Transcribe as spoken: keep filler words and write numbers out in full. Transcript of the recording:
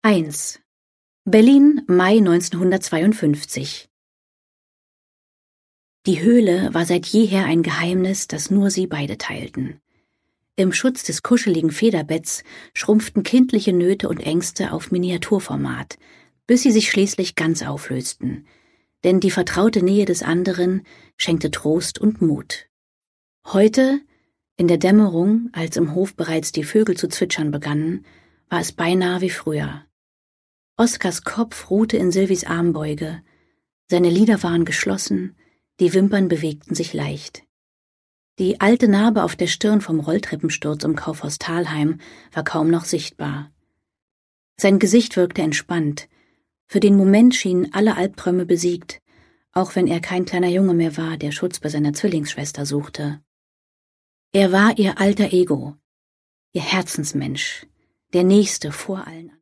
eins. Berlin, Mai neunzehnhundertzweiundfünfzig. Die Höhle war seit jeher ein Geheimnis, das nur sie beide teilten. Im Schutz des kuscheligen Federbetts schrumpften kindliche Nöte und Ängste auf Miniaturformat, bis sie sich schließlich ganz auflösten. Denn die vertraute Nähe des anderen schenkte Trost und Mut. Heute, in der Dämmerung, als im Hof bereits die Vögel zu zwitschern begannen, war es beinahe wie früher. Oskars Kopf ruhte in Sylvies Armbeuge, seine Lider waren geschlossen, die Wimpern bewegten sich leicht. Die alte Narbe auf der Stirn vom Rolltreppensturz im Kaufhaus Thalheim war kaum noch sichtbar. Sein Gesicht wirkte entspannt. Für den Moment schienen alle Albträume besiegt, auch wenn er kein kleiner Junge mehr war, der Schutz bei seiner Zwillingsschwester suchte. Er war ihr alter Ego, ihr Herzensmensch, der Nächste vor allen anderen.